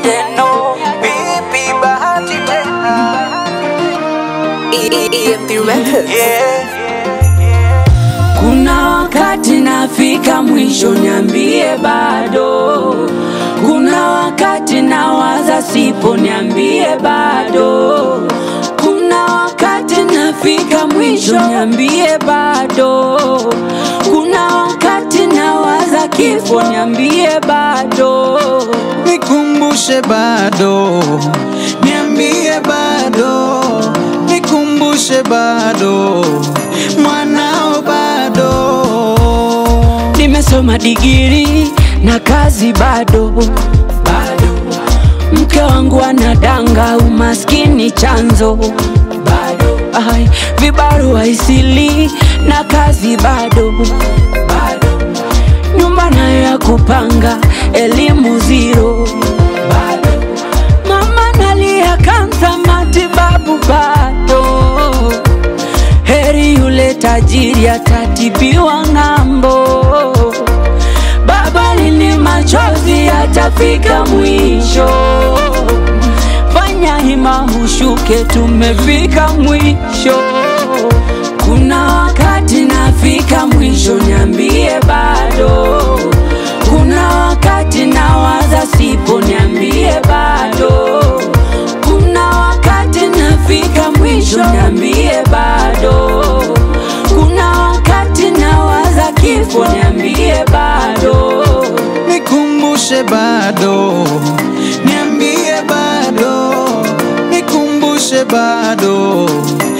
no Bibi Bahati tena. EMP Records. Kuna wakati nafika mwisho niambie bado. Kuna wakati nawaza sipo niambie bado. Kuna wakati nafika mwisho niambie bado. Kuna wakati nawaza kifo niambie bado. Nikumbushe bado, niambie bado. Nikumbushe bado, mwanao bado. Nimesoma digiri na kazi bado. Mke wangu anadanga, umaskini chanzo bado. Vibarua isili na kazi bado. Nyumba nayo ya kupanga, elimu zero bado. Mama nalia kansa, matibabu bado. Heri yule tajiri atatibiwa ng'ambo. Baba lini machozi atafika mwisho. Fanya hima ushuke, tumefika mwisho. Kuna wakati nafika mwisho niambie bado. Kuna wakati nawaza sipo niambie bado. Kuna wakati nafika mwisho niambie bado. Kuna wakati nawaza kifo niambie bado. Nikumbushe bado, niambie bado. Nikumbushe bado,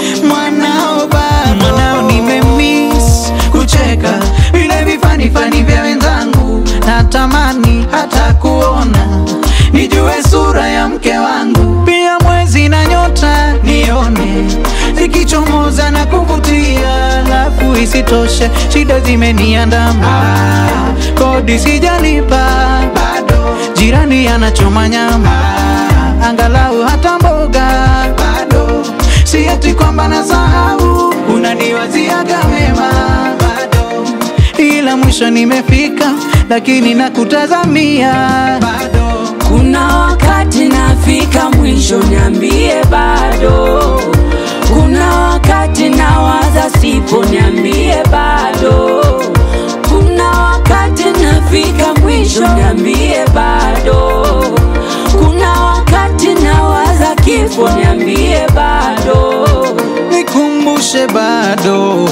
mwanao bado. Mwanao nimemiss kucheka vile vifani vya wenzangu. Natamani hata kuona, nijue sura ya mke wangu. Pia mwezi na nyota nione, zikichomoza na kuvutia. Alafu isitoshe shida zimeniandama, kodi sijalipa bado. Jirani anachoma nyama, angalau hata mboga bado. Si eti kwamba nasahau, unaniwaziaga mema bado. Ila mwisho nimefika, lakini nakutazamia bado. Kuna wakati nafika mwisho niambie bado. Kuna wakati nawaza sipo niambie bado. Kuna wakati nafika mwisho niambie bado. Kuna wakati nawaza kifo niambie bado. Nikumbushe bado,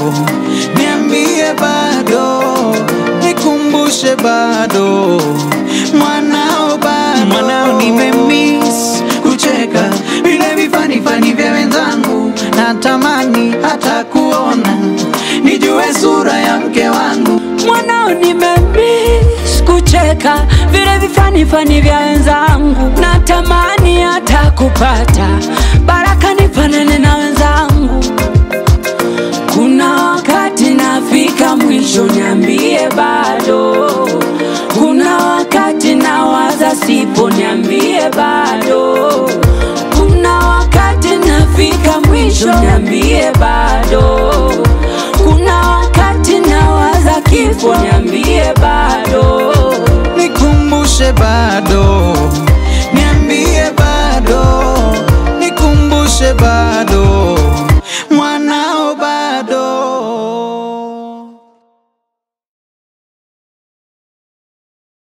niambie bado. Nikumbushe bado, mwanao bado. Mwanao nimemiss kucheka vile vifani vya wenzangu. Natamani hata kuona, nijue sura ya mke wangu. Mwanao nimemiss kucheka vile vifani vya wenzangu. Natamani hata kupata baraka nifanane na wenzangu. Kuna wakati nafika mwisho niambie bado. Kuna wakati nawaza sipo niambie bado. Kuna wakati nafika mwisho niambie bado. Kuna wakati nawaza kifo niambie bado. Nikumbushe bado.